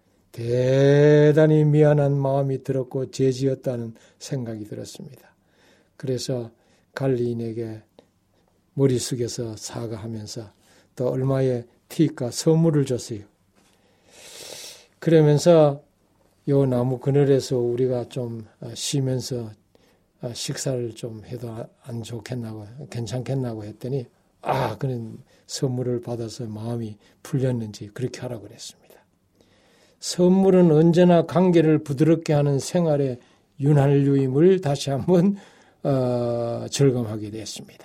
대단히 미안한 마음이 들었고 죄지었다는 생각이 들었습니다. 그래서 갈리인에게 머리 숙여서 사과하면서 또 얼마의 티가 선물을 줬어요. 그러면서 요 나무 그늘에서 우리가 좀 쉬면서 식사를 좀 해도 안 좋겠나고 괜찮겠나고 했더니 아 그런 선물을 받아서 마음이 풀렸는지 그렇게 하라고 그랬습니다. 선물은 언제나 관계를 부드럽게 하는 생활의 윤활유임을 다시 한번 어, 절감하게 됐습니다.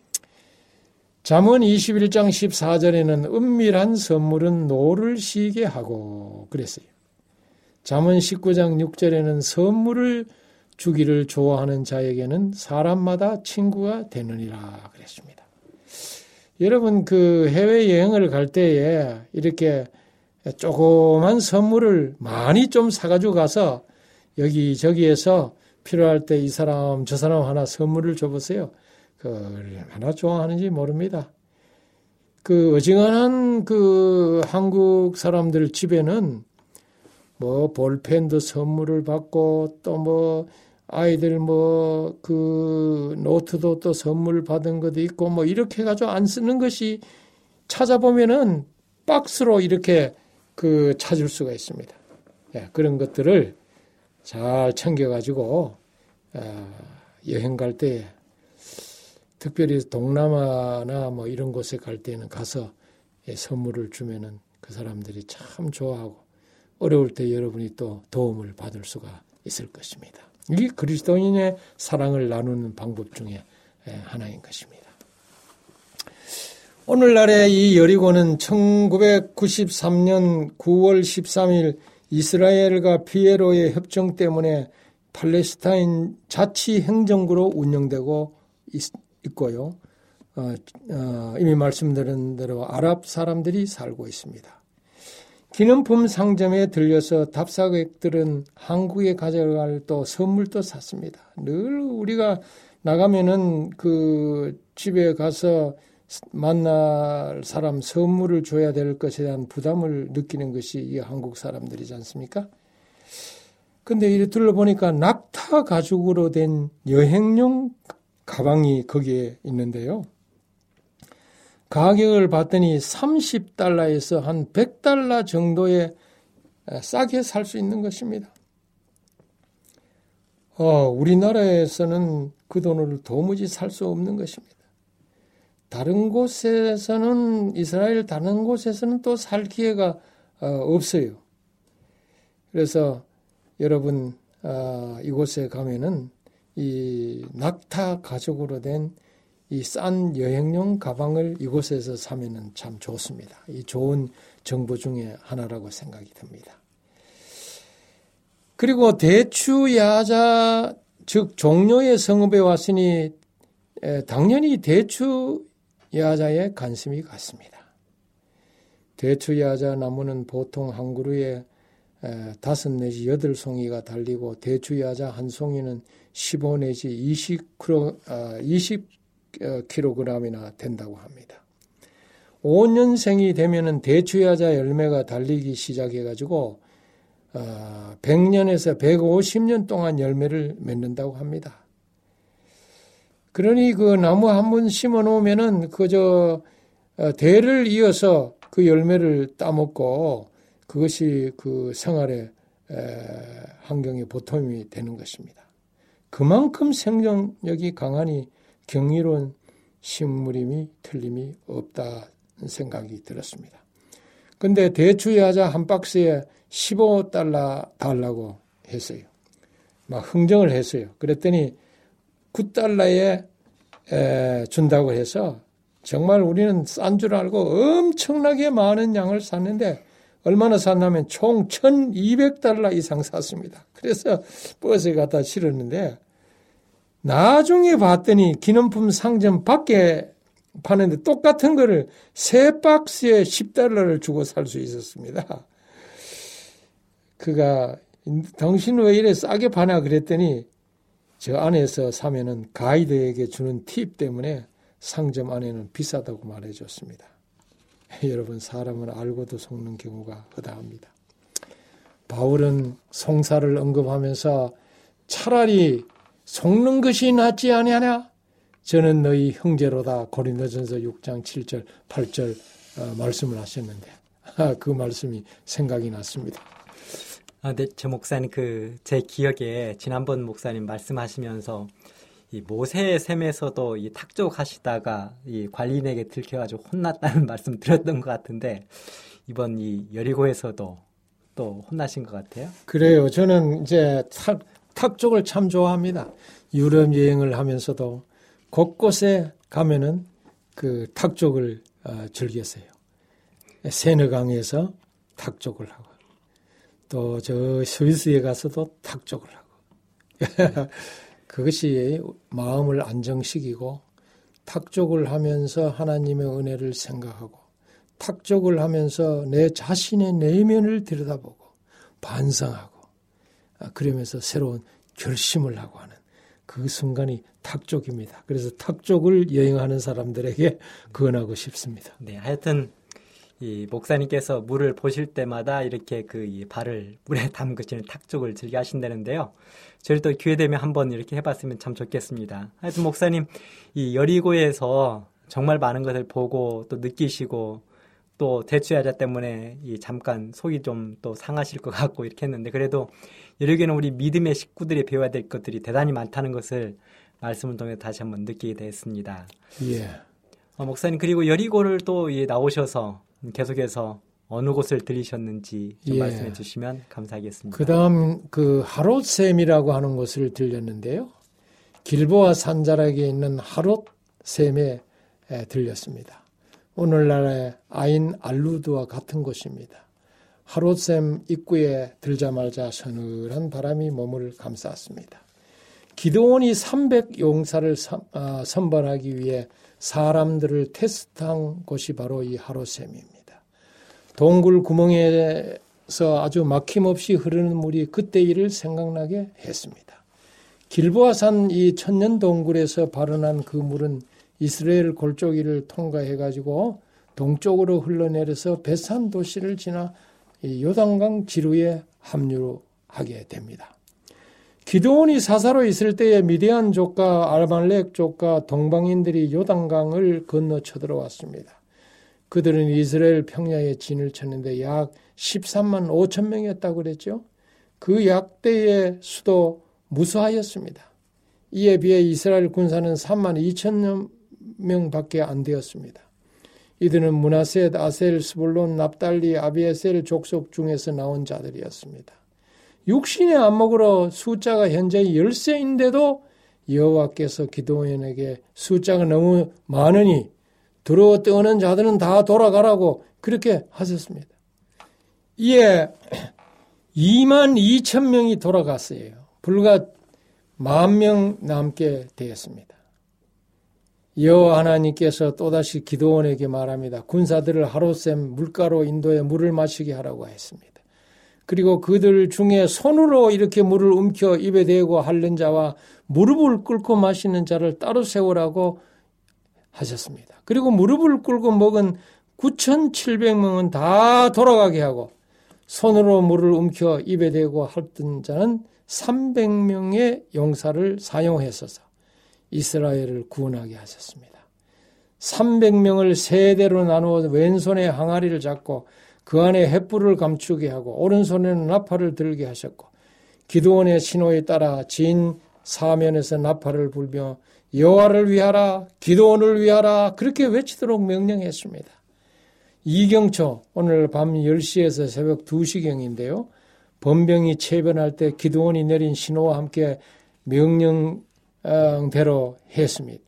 잠언 이십일 장 십사 절에는 은밀한 선물은 노를 시게 하고 그랬어요. 잠언 십구 장 육 절에는 선물을 주기를 좋아하는 자에게는 사람마다 친구가 되느니라 그랬습니다. 여러분 그 해외여행을 갈 때에 이렇게 조그만 선물을 많이 좀 사가지고 가서 여기저기에서 필요할 때 이 사람 저 사람 하나 선물을 줘보세요. 그 얼마나 좋아하는지 모릅니다. 그 어지간한 그 한국 사람들 집에는 뭐 볼펜도 선물을 받고 또 뭐 아이들 뭐 그 노트도 또 선물 받은 것도 있고 뭐 이렇게 해가지고 안 쓰는 것이 찾아보면은 박스로 이렇게 그 찾을 수가 있습니다. 예, 그런 것들을 잘 챙겨가지고 어, 여행 갈 때 특별히 동남아나 뭐 이런 곳에 갈 때는 가서 예, 선물을 주면은 그 사람들이 참 좋아하고 어려울 때 여러분이 또 도움을 받을 수가 있을 것입니다. 이 그리스도인의 사랑을 나누는 방법 중에 예, 하나인 것입니다. 오늘날의 이 여리고는 천구백구십삼 년 구월 십삼일 이스라엘과 피에로의 협정 때문에 팔레스타인 자치행정구로 운영되고 있, 있고요. 어, 어, 이미 말씀드린 대로 아랍 사람들이 살고 있습니다. 기념품 상점에 들려서 답사객들은 한국에 가져갈 또 선물도 샀습니다. 늘 우리가 나가면은 그 집에 가서 만날 사람 선물을 줘야 될 것에 대한 부담을 느끼는 것이 이 한국 사람들이지 않습니까? 근데 이래 둘러보니까 낙타 가죽으로 된 여행용 가방이 거기에 있는데요. 가격을 봤더니 삼십 달러에서 한 백 달러 정도에 싸게 살 수 있는 것입니다. 어, 우리나라에서는 그 돈을 도무지 살 수 없는 것입니다. 다른 곳에서는 이스라엘 다른 곳에서는 또 살 기회가 어, 없어요. 그래서 여러분 어, 이곳에 가면은 이 낙타 가죽으로 된 이 싼 여행용 가방을 이곳에서 사면은 참 좋습니다. 이 좋은 정보 중에 하나라고 생각이 듭니다. 그리고 대추야자 즉 종려의 성읍에 왔으니 에, 당연히 대추야자에 관심이 갔습니다. 대추야자 나무는 보통 한 그루에 에, 다섯 내지 여덟 송이가 달리고 대추야자 한 송이는 십오 내지 이십 킬로그램이나 된다고 합니다. 오 년생이 되면은 대추야자 열매가 달리기 시작해가지고 어, 백 년에서 백오십 년 동안 열매를 맺는다고 합니다. 그러니 그 나무 한 번 심어 놓으면은 그저 어, 대를 이어서 그 열매를 따먹고 그것이 그 생활의 에, 환경에 보탬이 되는 것입니다. 그만큼 생존력이 강하니 경이로운 식물임이 틀림이 없다는 생각이 들었습니다. 근데 대추야자 한 박스에 십오 달러 달라고 했어요. 막 흥정을 했어요. 그랬더니 구 달러에 에, 준다고 해서 정말 우리는 싼 줄 알고 엄청나게 많은 양을 샀는데 얼마나 샀냐면 총 천이백 달러 이상 샀습니다. 그래서 버스에 갖다 실었는데 나중에 봤더니 기념품 상점 밖에 파는데 똑같은 거를 세 박스에 십 달러를 주고 살 수 있었습니다. 그가 당신 왜 이래 싸게 파나 그랬더니 저 안에서 사면은 가이드에게 주는 팁 때문에 상점 안에는 비싸다고 말해줬습니다. 여러분, 사람은 알고도 속는 경우가 허다합니다. 바울은 송사를 언급하면서 차라리 속는 것이 낫지 아니하냐? 저는 너희 형제로다. 고린도전서 육 장 칠 절 팔 절 어, 말씀을 하셨는데 그 말씀이 생각이 났습니다. 아, 네, 저 목사님 그 제 기억에 지난번 목사님 말씀하시면서 이 모세의 셈에서도 이 탁족 하시다가 이 관리인에게 들켜가지고 혼났다는 말씀 드렸던 것 같은데 이번 이 여리고에서도 또 혼나신 것 같아요. 그래요. 저는 이제 탁, 탁족을 참 좋아합니다. 유럽 여행을 하면서도 곳곳에 가면은 그 탁족을 어, 즐겼어요. 세느강에서 탁족을 하고 또 저 스위스에 가서도 탁족을 하고 그것이 마음을 안정시키고 탁족을 하면서 하나님의 은혜를 생각하고 탁족을 하면서 내 자신의 내면을 들여다보고 반성하고 그러면서 새로운 결심을 하고 하는 그 순간이 탁족입니다. 그래서 탁족을 여행하는 사람들에게 권하고 싶습니다. 네, 하여튼 이 목사님께서 물을 보실 때마다 이렇게 그 이 발을 물에 담그시는 탁족을 즐겨 하신다는데요. 저희도 기회 되면 한번 이렇게 해봤으면 참 좋겠습니다. 하여튼 목사님 이 여리고에서 정말 많은 것을 보고 또 느끼시고 또 대추야자 때문에 이 잠깐 속이 좀 또 상하실 것 같고 이렇게 했는데 그래도 여리고에는 우리 믿음의 식구들이 배워야 될 것들이 대단히 많다는 것을 말씀을 통해 다시 한번 느끼게 됐습니다. 예. 어, 목사님 그리고 여리고를 또 예, 나오셔서 계속해서 어느 곳을 들리셨는지 좀 예. 말씀해 주시면 감사하겠습니다. 그 다음 그 하롯샘이라고 하는 곳을 들렸는데요. 길보아 산자락에 있는 하롯샘에 들렸습니다. 오늘날의 아인 알루드와 같은 곳입니다. 하롯샘 입구에 들자마자 서늘한 바람이 몸을 감쌌습니다. 기드온이 삼백 용사를 선발하기 위해 사람들을 테스트한 곳이 바로 이 하롯샘입니다. 동굴 구멍에서 아주 막힘없이 흐르는 물이 그때 일을 생각나게 했습니다. 길보아산 이 천년 동굴에서 발원한 그 물은 이스라엘 골짜기를 통과해가지고 동쪽으로 흘러내려서 베산 도시를 지나 이 요단강 지루에 합류하게 됩니다. 기드온이 사사로 있을 때에 미디안 족과 아말렉 족과 동방인들이 요단강을 건너 쳐들어왔습니다. 그들은 이스라엘 평야에 진을 쳤는데 약 십삼만 오천 명이었다고 그랬죠. 그 약대의 수도 무수하였습니다. 이에 비해 이스라엘 군사는 삼만 이천 명밖에 안 되었습니다. 이들은 므낫세, 아셀, 스불론, 납달리, 아비에셀 족속 중에서 나온 자들이었습니다. 육신의 안목으로 숫자가 현재 열세인데도 여호와께서 기드온에게 숫자가 너무 많으니 들어 떠는 자들은 다 돌아가라고 그렇게 하셨습니다. 이에 이만 이천 명이 돌아갔어요. 불과 만 명 남게 되었습니다. 여호와 하나님께서 또다시 기드온에게 말합니다. 군사들을 하롯샘 물가로 인도해 물을 마시게 하라고 했습니다. 그리고 그들 중에 손으로 이렇게 물을 움켜 입에 대고 핥는 자와 무릎을 꿇고 마시는 자를 따로 세우라고 하셨습니다. 그리고 무릎을 꿇고 먹은 구천칠백 명은 다 돌아가게 하고 손으로 물을 움켜 입에 대고 핥던 자는 삼백 명의 용사를 사용했어서 이스라엘을 구원하게 하셨습니다. 삼백 명을 세 대로 나누어 왼손에 항아리를 잡고 그 안에 횃불을 감추게 하고 오른손에는 나팔을 들게 하셨고 기드온의 신호에 따라 진 사면에서 나팔을 불며 여호와를 위하라 기드온을 위하라 그렇게 외치도록 명령했습니다. 이경초 오늘 밤 열 시에서 새벽 두 시경인데요. 번병이 체변할 때 기드온이 내린 신호와 함께 명령대로 했습니다.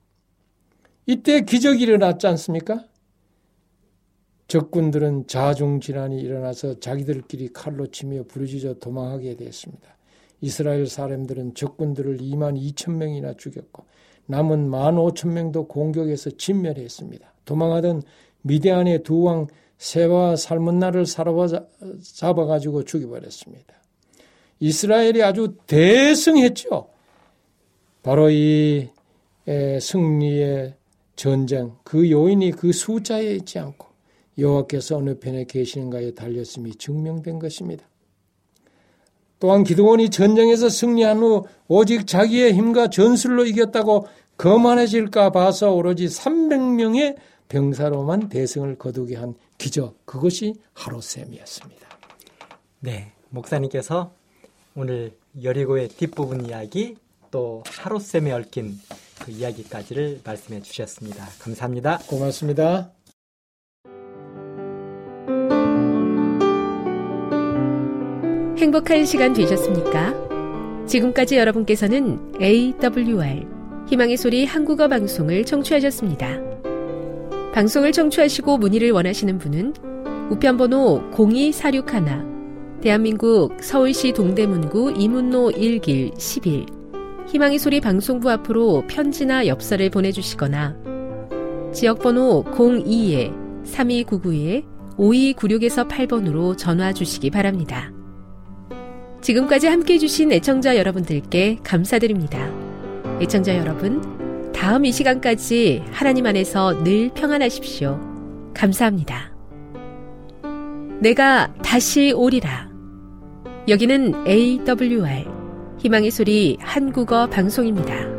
이때 기적이 일어났지 않습니까? 적군들은 자중질환이 일어나서 자기들끼리 칼로 치며 부르짖어 도망하게 되었습니다. 이스라엘 사람들은 적군들을 이만 이천 명이나 죽였고 남은 만 오천 명도 공격에서 진멸했습니다. 도망하던 미디안의 두 왕 세바와 살문나를 사로잡아가지고 죽여버렸습니다. 이스라엘이 아주 대승했죠. 바로 이 승리의 전쟁, 그 요인이 그 숫자에 있지 않고 여호와께서 어느 편에 계시는가에 달렸음이 증명된 것입니다. 또한 기드온이 전쟁에서 승리한 후 오직 자기의 힘과 전술로 이겼다고 거만해질까 봐서 오로지 삼백 명의 병사로만 대승을 거두게 한 기적, 그것이 하롯셈이었습니다. 네, 목사님께서 오늘 여리고의 뒷부분 이야기 또 하롯셈에 얽힌 그 이야기까지를 말씀해 주셨습니다. 감사합니다. 고맙습니다. 행복한 시간 되셨습니까? 지금까지 여러분께서는 에이더블유알 희망의 소리 한국어 방송을 청취하셨습니다. 방송을 청취하시고 문의를 원하시는 분은 우편번호 공이사육일 대한민국 서울시 동대문구 이문로 일 길 십일 희망의 소리 방송부 앞으로 편지나 엽서를 보내주시거나 지역번호 공이 삼이구구 오이구육에서 팔 번으로 전화 주시기 바랍니다. 지금까지 함께해 주신 애청자 여러분들께 감사드립니다. 애청자 여러분, 다음 이 시간까지 하나님 안에서 늘 평안하십시오. 감사합니다. 내가 다시 오리라. 여기는 에이더블유알 희망의 소리 한국어 방송입니다.